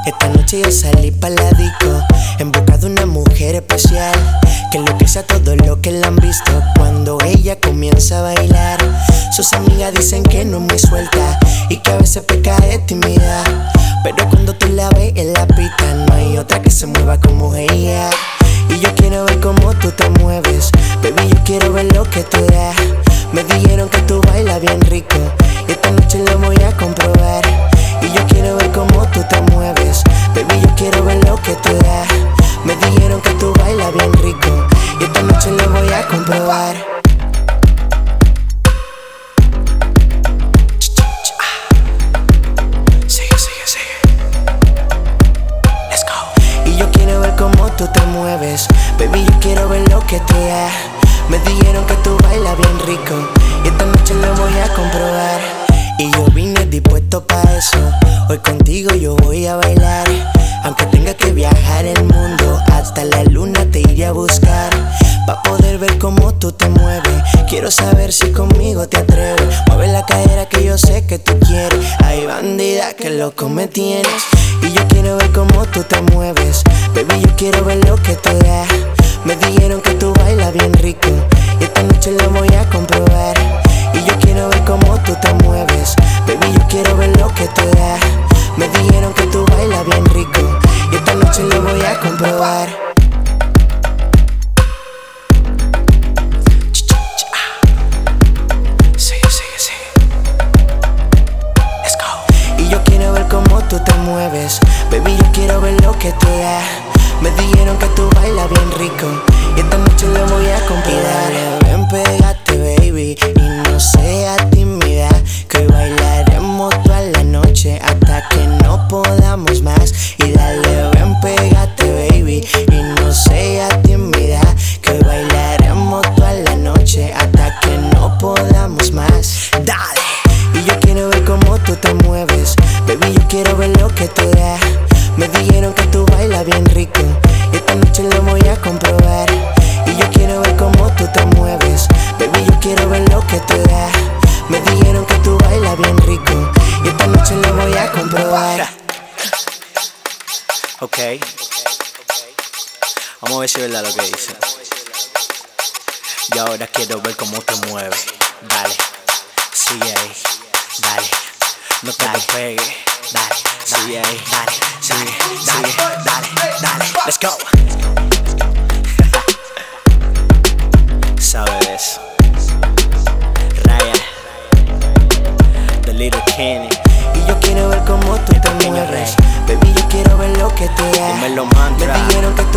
Esta noche yo salí pa' la disco en busca de una mujer especial que enloquece a todo lo que la han visto cuando ella comienza a bailar. Sus amigas dicen que no es muy suelta y que a veces peca de timidez, pero cuando tú la ves en la pista no hay otra que se mueva como ella. Y yo quiero ver cómo tú te mueves, baby, yo quiero ver lo que tú das. Me dijeron que tú bailas bien rico y esta noche lo voy a comprobar. Y yo quiero ver cómo tú te mueves, baby, yo quiero ver lo que tú das. Me dijeron que tú bailas bien rico y esta noche lo voy a comprobar. Sigue, sigue, sigue. Let's go. Y yo quiero ver cómo tú te mueves, baby, yo quiero ver lo que tú das. Me dijeron que tú bailas bien rico y esta noche lo voy a comprobar. Y yo vine dispuesto pa' eso. Hoy contigo yo voy a bailar. Aunque tenga que viajar el mundo, hasta la luna te iré a buscar. Pa' poder ver cómo tú te mueves. Quiero saber si conmigo te atreves. Mueve la cadera que yo sé que tú quieres. Ay, bandida, que loco me tienes. Y yo quiero ver cómo tú te mueves, baby, yo quiero ver lo que tú das. Me dijeron que tú bailas bien rico y esta noche lo voy a comprobar. Y yo quiero ver cómo tú te mueves, baby, yo quiero ver lo que tú das. Me dijeron que tú bailas bien rico y esta noche lo voy a comprobar. Sigue, sigue, sigue. Let's go. Y yo quiero ver cómo tú te mueves, baby, yo quiero ver lo que tú das. Me dijeron que tú bailas bien rico y esta noche lo voy a comprobar. Y dale, ven, pégate, baby, y no seas tímida, que hoy bailaremos toda la noche hasta que no podamos más. Y dale, ven, pégate, baby, y no seas tímida, que hoy bailaremos toda la noche hasta que no podamos más. Dale. Y yo quiero ver cómo tú te mueves, baby, yo quiero ver lo que tú das. Me dijeron que tú bailas bien rico y esta noche lo voy a comprobar. Y yo quiero ver cómo tú te mueves, baby, yo quiero ver lo que tú das. Me dijeron que tú bailas bien rico y esta noche lo voy a comprobar. Ok, vamos a ver si es verdad lo que dice. Y ahora quiero ver cómo te mueves. Dale, sigue ahí, dale, no te despegues. Dale, sigue ahí, dale, sigue, dale, dale, dale, let's go. Sabes eso, Ryan, The Little Kenny. Y yo quiero ver cómo tú te mueves, baby, yo quiero ver lo que tú das. Dímelo, mantra. Me dijeron que